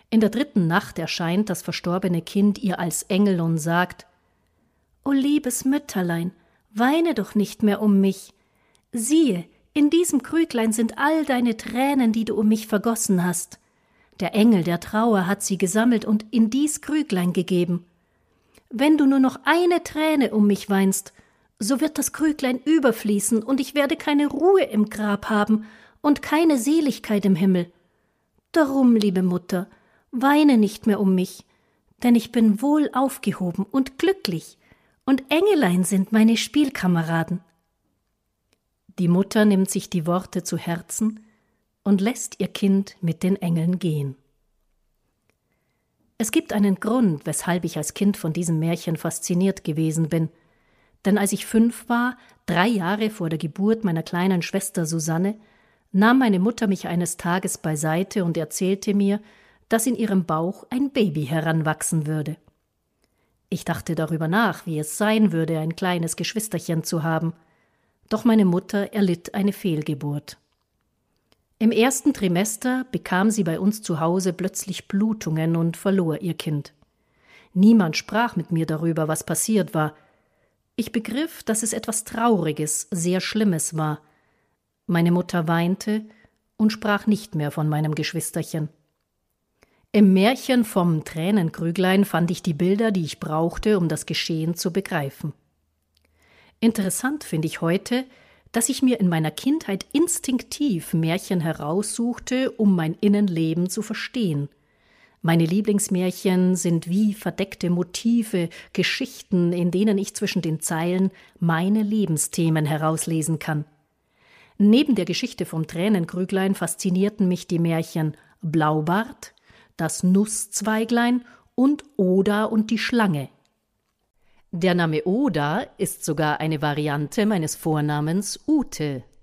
In der 3. Nacht erscheint das verstorbene Kind ihr als Engel und sagt: »O liebes Mütterlein, weine doch nicht mehr um mich. Siehe, in diesem Krüglein sind all deine Tränen, die du um mich vergossen hast. Der Engel der Trauer hat sie gesammelt und in dies Krüglein gegeben. Wenn du nur noch eine Träne um mich weinst, so wird das Krüglein überfließen und ich werde keine Ruhe im Grab haben und keine Seligkeit im Himmel. Darum, liebe Mutter, weine nicht mehr um mich, denn ich bin wohl aufgehoben und glücklich, und Engelein sind meine Spielkameraden.« Die Mutter nimmt sich die Worte zu Herzen und lässt ihr Kind mit den Engeln gehen. Es gibt einen Grund, weshalb ich als Kind von diesem Märchen fasziniert gewesen bin. Denn als ich 5 war, 3 Jahre vor der Geburt meiner kleinen Schwester Susanne, nahm meine Mutter mich eines Tages beiseite und erzählte mir, dass in ihrem Bauch ein Baby heranwachsen würde. Ich dachte darüber nach, wie es sein würde, ein kleines Geschwisterchen zu haben. Doch meine Mutter erlitt eine Fehlgeburt. Im 1. Trimester bekam sie bei uns zu Hause plötzlich Blutungen und verlor ihr Kind. Niemand sprach mit mir darüber, was passiert war. Ich begriff, dass es etwas Trauriges, sehr Schlimmes war. Meine Mutter weinte und sprach nicht mehr von meinem Geschwisterchen. Im Märchen vom Tränenkrüglein fand ich die Bilder, die ich brauchte, um das Geschehen zu begreifen. Interessant finde ich heute, dass ich mir in meiner Kindheit instinktiv Märchen heraussuchte, um mein Innenleben zu verstehen. Meine Lieblingsmärchen sind wie verdeckte Motive, Geschichten, in denen ich zwischen den Zeilen meine Lebensthemen herauslesen kann. Neben der Geschichte vom Tränenkrüglein faszinierten mich die Märchen Blaubart, das Nusszweiglein und Oda und die Schlange. Der Name Oda ist sogar eine Variante meines Vornamens Ute,